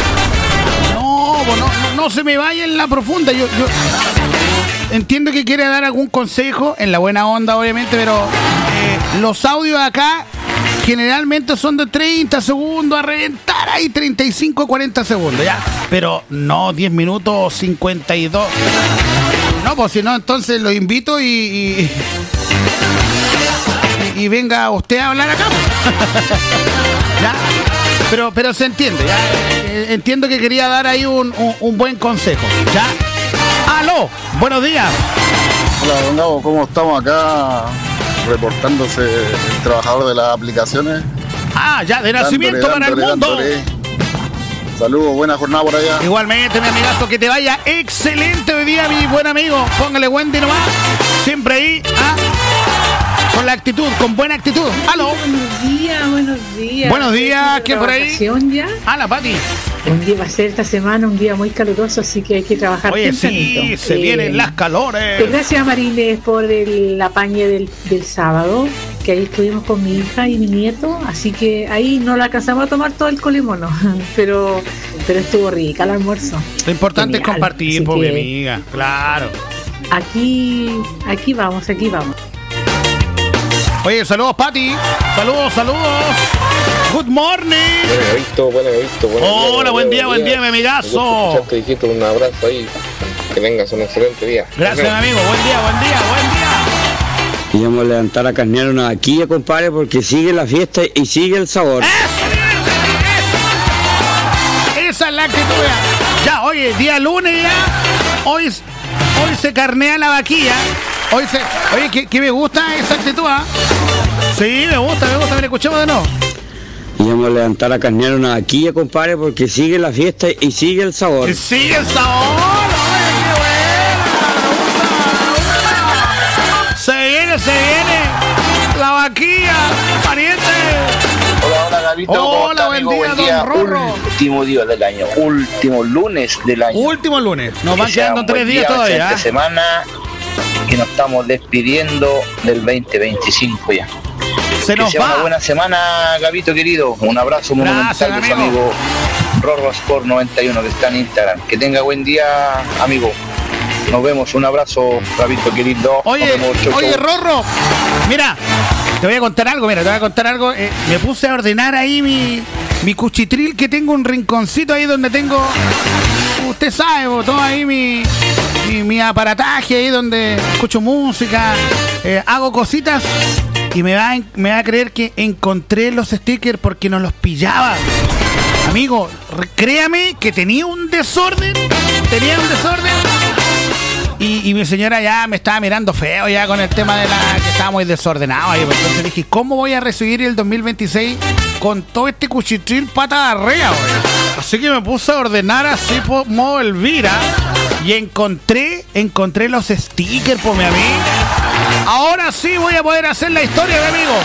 No se me vaya en la profunda. Yo entiendo que quiere dar algún consejo, en la buena onda, obviamente, pero los audios acá generalmente son de 30 segundos a reventar ahí 35 40 segundos, ¿ya? Pero no, 10 minutos 52. No, pues si no, entonces lo invito y venga usted a hablar acá. ¿Ya? Pero se entiende, ¿ya? Entiendo que quería dar ahí un buen consejo, ¿ya? ¡Aló! ¡Buenos días! Hola, don Gabo, ¿cómo estamos acá? Reportándose el trabajador de las aplicaciones. Ah, ya, de nacimiento para el mundo. Saludos, buena jornada por allá. Igualmente, mi amigazo, que te vaya excelente hoy día, mi buen amigo. Póngale Wendy nomás. Siempre ahí, con la actitud, con buena actitud. ¡Aló! Buenos días, buenos días. Buenos días, ¿qué por ahí? Ya? ¡Hala, Pati! Un día va a ser esta semana, un día muy caluroso, así que hay que trabajar tempranito. Sí, se vienen las calores. Gracias, Marines, por el apañe del sábado, que ahí estuvimos con mi hija y mi nieto, así que ahí no la alcanzamos a tomar todo el colemono, pero estuvo rica el almuerzo. Lo importante es compartir, mi amiga, claro. Aquí vamos. Oye, saludos, Pati. Saludos. Good morning. Buenos Hola, buen día, mi amigazo. Te dijiste un abrazo ahí. Que tengas un excelente día. Gracias, mi amigo. Buen día. Y vamos a levantar a carnear una vaquilla, compadre, porque sigue la fiesta y sigue el sabor. Esa es la actitud. Ya, oye, día lunes ya. Hoy se carnea la vaquilla. Oye, que me gusta esa actitud, ¿ah? Sí, me gusta. Mira, escuchemos de nuevo. Y vamos a levantar a carnear una vaquilla, compadre, porque sigue la fiesta y sigue el sabor. ¡Sigue el sabor! ¡Oye, qué buena! Se viene la vaquilla, pariente. Hola, Gabito. Hola, buen día, don Rorro. Último día del año, último lunes del año. Último lunes. Nos van quedando 3 días todavía. Esta semana y nos estamos despidiendo del 2025 ya. Se nos va. Una buena semana, Gabito querido. Un abrazo monumental de su amigo Rorro Sport 91 que está en Instagram. Que tenga buen día, amigo. Nos vemos. Un abrazo, Gabito querido. Oye, Rorro, mira, te voy a contar algo. Me puse a ordenar ahí mi cuchitril, que tengo un rinconcito ahí donde tengo, usted sabe, todo ahí mi aparataje ahí donde escucho música, hago cositas. Y me va a creer que encontré los stickers porque no los pillaba. Amigo, créame que tenía un desorden. Y mi señora ya me estaba mirando feo ya con el tema de que estaba muy desordenado ahí. Entonces dije, ¿cómo voy a recibir el 2026 con todo este cuchitril pata arriba, güey? Así que me puse a ordenar así por modo Elvira. Y encontré los stickers, por mi amigo. Ahora sí voy a poder hacer la historia, mi amigo.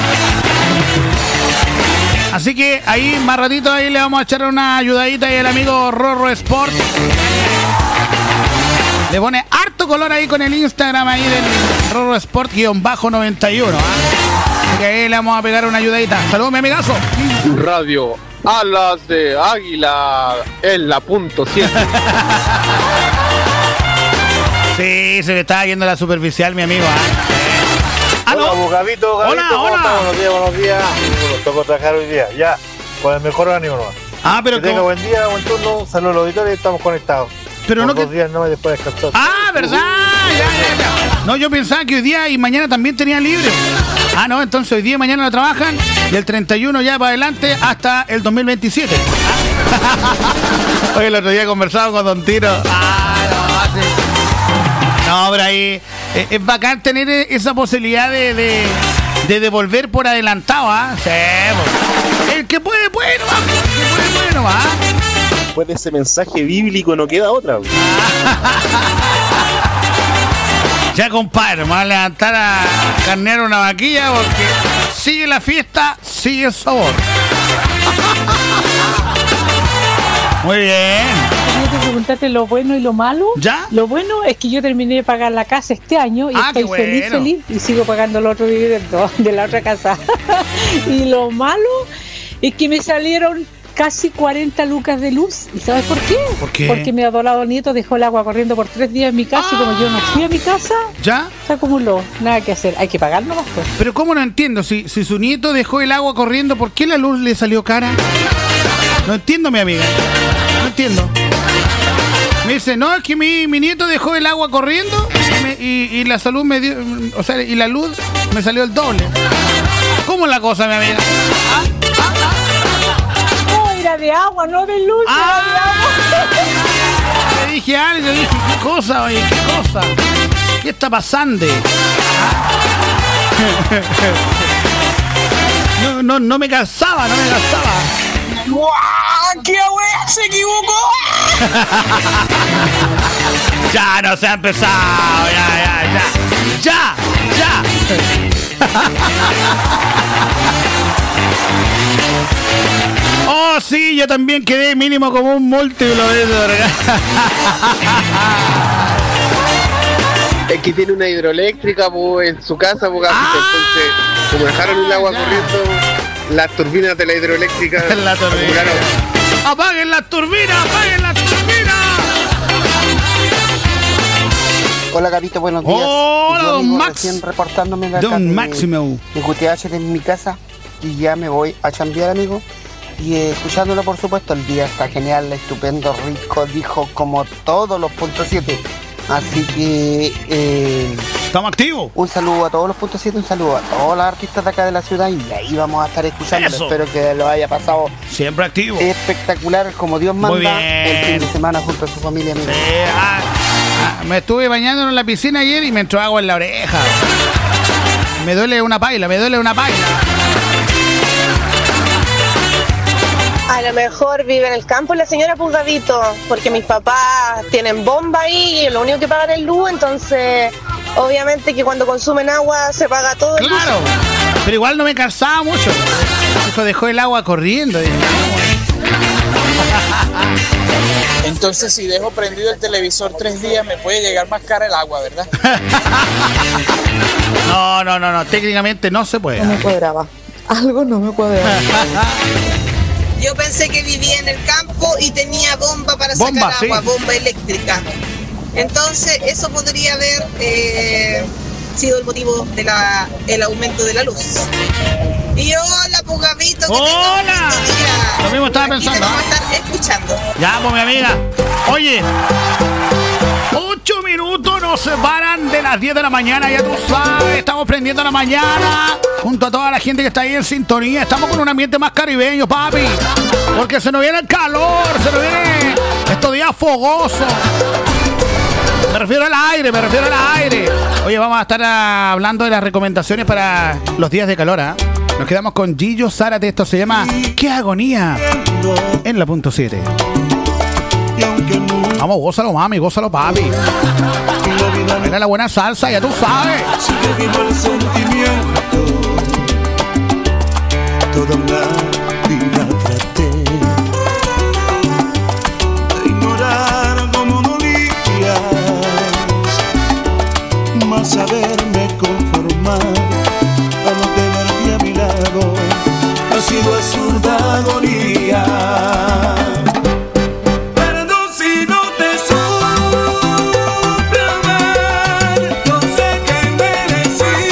Así que ahí, más ratito, ahí le vamos a echar una ayudadita y el amigo Rorro Sport le pone harto color ahí con el Instagram ahí del Rorro Sport-91. Así que ahí le vamos a pegar una ayudadita. Saludos, mi amigazo. Radio Alas de Águila en la punto 7. Sí, se le está yendo la superficial, mi amigo. Hola, Gabito. Hola. Buenos días. Nos tocó trabajar hoy día, ya, con el mejor ánimo nomás. Pero que tenga buen día, buen turno, saludos a los auditores y estamos conectados. Pero por no 2 días nomás y después descansar. ¿Verdad? Ya. No, yo pensaba que hoy día y mañana también tenía libre. No, entonces hoy día y mañana no trabajan y el 31 ya para adelante hasta el 2027. Oye, el otro día conversaba con Don Tiro. No, pero ahí es bacán tener esa posibilidad de devolver por adelantado, Sí, el que puede nomás. Después de ese mensaje bíblico no queda otra. Ya, compadre, vamos a levantar a carnear una vaquilla porque sigue la fiesta, sigue el sabor. Muy bien. Tengo que preguntarte lo bueno y lo malo. ¿Ya? Lo bueno es que yo terminé de pagar la casa este año y estoy feliz y sigo pagando el otro dividendo de la otra casa. Y lo malo es que me salieron casi 40 lucas de luz. ¿Y sabes por qué? ¿Por qué? Porque mi adorado nieto dejó el agua corriendo por 3 días en mi casa y como yo no fui a mi casa, ¿ya? Se acumuló. Nada que hacer. Hay que pagar nomás, pues. Pero ¿cómo no entiendo? Si su nieto dejó el agua corriendo, ¿por qué la luz le salió cara? No entiendo, mi amiga. No entiendo. Me dice, no, es que mi nieto dejó el agua corriendo y la salud me dio, o sea, y la luz me salió el doble. ¿Cómo es la cosa, mi amiga? No, era de agua, no de luz, era de agua. Le dije algo, le dije, ¿qué cosa, oye? ¿Qué cosa? ¿Qué está pasando? No me cansaba, ¡Guau! ¡Qué wea! ¡Se equivocó! Ya no se ha empezado, ya. Oh, sí, yo también quedé mínimo como un múltiplo de eso. Es que tiene una hidroeléctrica en su casa, entonces, como dejaron el agua corriendo, las turbinas de la hidroeléctrica acumularon. ¡Apaguen las turbinas! Hola, Capito, buenos días. Hola, yo, don amigo, Max. recién reportándome de acá Don Máximo. de QTH de mi casa y ya me voy a chambear, amigo. Y escuchándolo, por supuesto, el día está genial, estupendo, rico, dijo como todos los puntos 7. Así que... estamos activos. Un saludo a todos los puntos 7, un saludo a todos los artistas de acá de la ciudad y ahí vamos a estar escuchándolo. Eso. Espero que lo haya pasado siempre activo. Espectacular, como Dios manda. Muy bien. El fin de semana junto a su familia, amigo. Me estuve bañando en la piscina ayer y me entró agua en la oreja. Me duele una paila. A lo mejor vive en el campo la señora Pulgadito, porque mis papás tienen bomba ahí y lo único que pagan es luz, entonces obviamente que cuando consumen agua se paga todo. Claro, pero igual no me cansaba mucho. Hijo, dejó el agua corriendo. Entonces, si dejo prendido el televisor 3 días, me puede llegar más cara el agua, ¿verdad? No, técnicamente no se puede. No me cuadraba. Algo no me cuadraba. Yo pensé que vivía en el campo y tenía bomba para sacar agua, bomba eléctrica. Entonces, eso podría haber sido el motivo del aumento de la luz. Y hola, Pugavito. ¡Hola! Lo mismo estaba pensando. Vamos a estar escuchando. Ya, pues, mi amiga. Oye, 8 minutos nos separan de las 10 de la mañana, ya tú sabes. Estamos prendiendo la mañana junto a toda la gente que está ahí en sintonía. Estamos con un ambiente más caribeño, papi. Porque se nos viene el calor, se nos viene estos días fogosos. Me refiero al aire. Oye, vamos a estar hablando de las recomendaciones para los días de calor, ¿eh? Nos quedamos con Gillo Zárate. Esto se llama ¡Qué agonía! En la punto 7. Vamos, gózalo, mami, gózalo, papi. Mira la buena salsa, ya tú sabes. Sigue vivo el sentimiento. Toda una vida traté de ignorar cómo dolías, más saberme conformar a no tenerte a mi lado. Ha sido absurda agonía. Sí.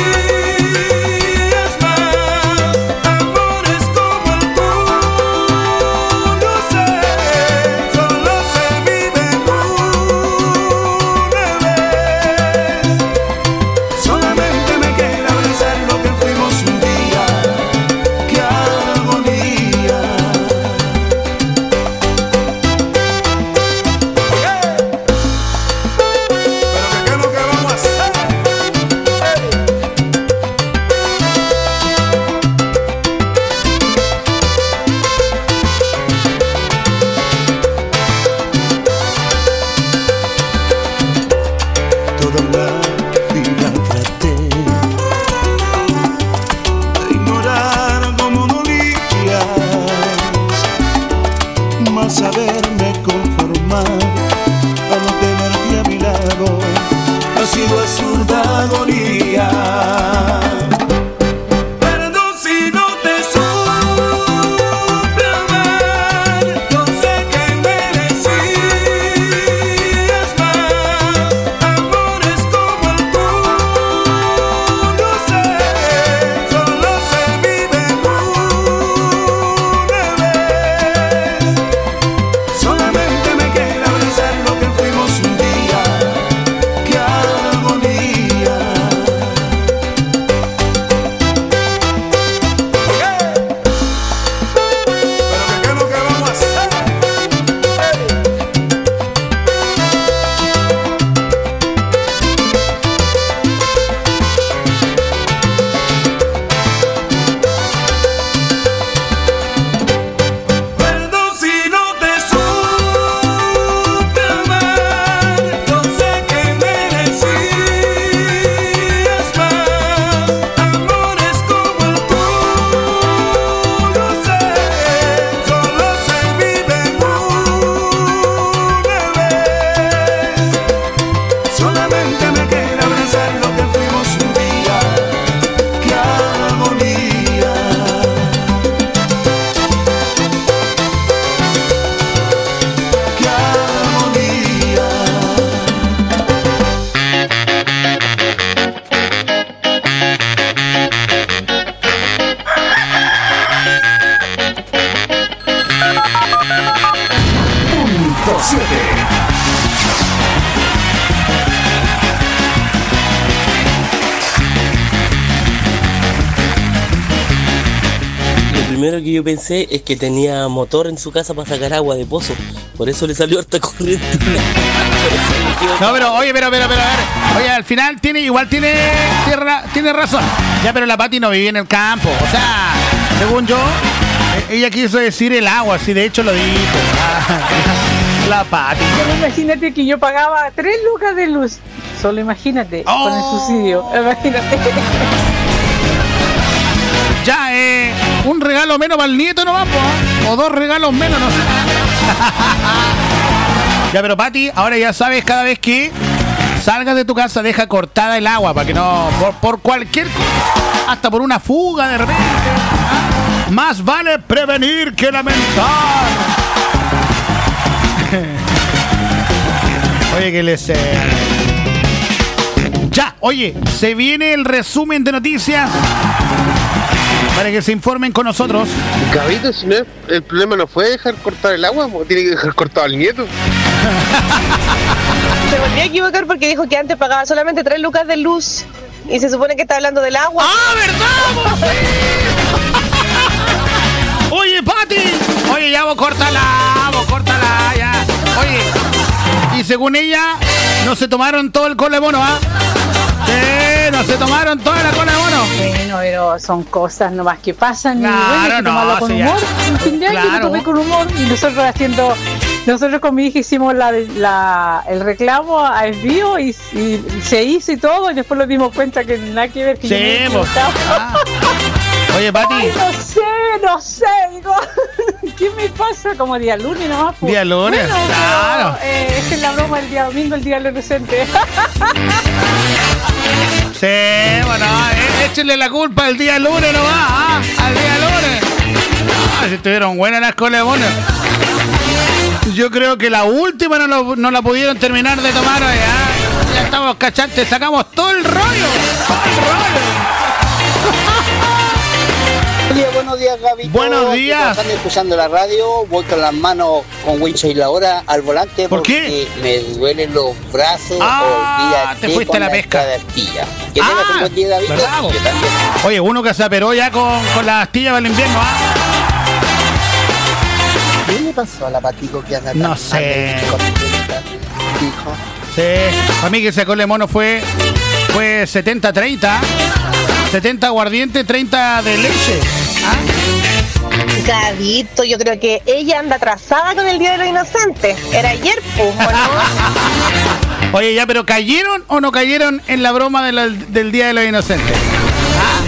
primero que yo pensé es que tenía motor en su casa para sacar agua de pozo. Por eso le salió harta corriente. No, pero oye, pero a ver. Oye, al final tiene razón. Ya, pero la Pati no vivía en el campo. O sea, según yo, ella quiso decir el agua, así de hecho lo dijo. La Pati. Imagínate que yo pagaba 3 lucas de luz. Solo imagínate, con el subsidio. Imagínate. Ya, un regalo menos para el nieto nomás, o 2 regalos menos, no sé. Ya, pero Pati, ahora ya sabes, cada vez que salgas de tu casa, deja cortada el agua para que no, por cualquier cosa, hasta por una fuga de repente. Más vale prevenir que lamentar. Oye, que les... Ya, oye, se viene el resumen de noticias para que se informen con nosotros. Gabito, si no, el problema no fue dejar cortar el agua, tiene que dejar cortado al nieto. Se volvió a equivocar porque dijo que antes pagaba solamente 3 lucas de luz y se supone que está hablando del agua. ¡Ah, verdad! Oye, Pati, oye, ya vos córtala, ya. Oye, y según ella, no se tomaron todo el cola de mono, ¿ah? Sí, no se tomaron toda la cola de mono. Bueno, pero son cosas nomás que pasan. Claro, y bueno, hay que tomarlo con humor. En fin de año lo tomé con humor. Y nosotros con mi hija hicimos el reclamo a envío y se hizo y todo. Y después nos dimos cuenta que nada que ver. Que sí, pues. Oye, Pati. Ay, no sé, digo, ¿qué me pasa? Como día lunes nomás. Pues. Día lunes, bueno, claro. Esta es la broma el día domingo, el día del inocente. Sí, bueno, échenle la culpa al día lunes nomás, al día lunes. Si estuvieron buenas las colas de mono. Yo creo que la última no la pudieron terminar de tomar hoy, ¿eh? Ya estamos cachantes, sacamos todo el rollo. Oye, buenos días, Gabito. Buenos días. Están escuchando la radio, voy con las manos con wincha y la hora al volante. ¿Por porque me duelen los brazos. Te fuiste a la pesca. Que tengas un buen día, Gabito. Oye, uno que se aperó ya con la astilla para el invierno, ¿ah? ¿Qué le pasó a la Patico que anda No sé. Sí, para mí que sacó el mono fue 70-30. 70 aguardiente, 30 de leche. ¿Ah? Gabito, yo creo que ella anda atrasada con el Día de los Inocentes. Era ayer, pues, ¿o no? Oye, ya, pero ¿cayeron o no cayeron en la broma del Día de los Inocentes? ¿Ah?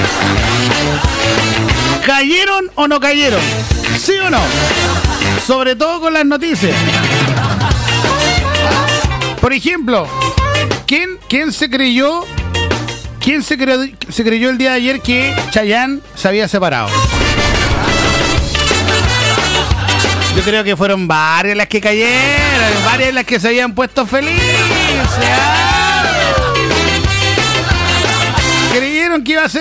¿Cayeron o no cayeron? ¿Sí o no? Sobre todo con las noticias. Por ejemplo, ¿quién se creyó el día de ayer que Chayanne se había separado? Yo creo que fueron varias las que cayeron, varias las que se habían puesto felices. Creyeron que iba a ser